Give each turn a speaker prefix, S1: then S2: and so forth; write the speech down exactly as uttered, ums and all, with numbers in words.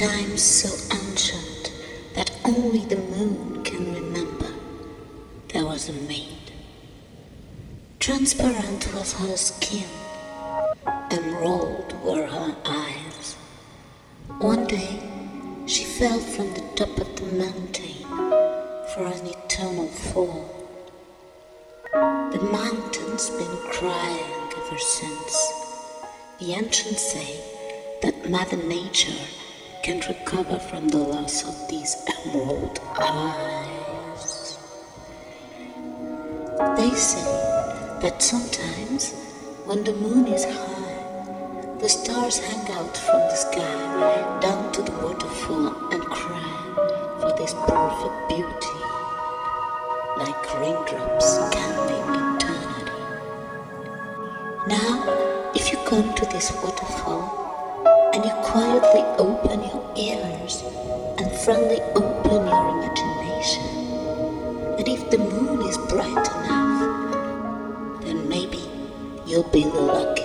S1: time so ancient that only the moon can remember, there was a maid. Transparent was her skin, emerald were her eyes. One day, she fell from the top of the mountain for an eternal fall. The mountain's been crying ever since. The ancients say that Mother Nature can't recover from the loss of these emerald eyes. They say that sometimes when the moon is high, the stars hang out from the sky down to the waterfall and cry for this perfect beauty, like raindrops scanning eternity. Now, if you come to this waterfall and you quietly open your ears and friendly open your imagination, and if the moon is bright enough, then maybe you'll be the lucky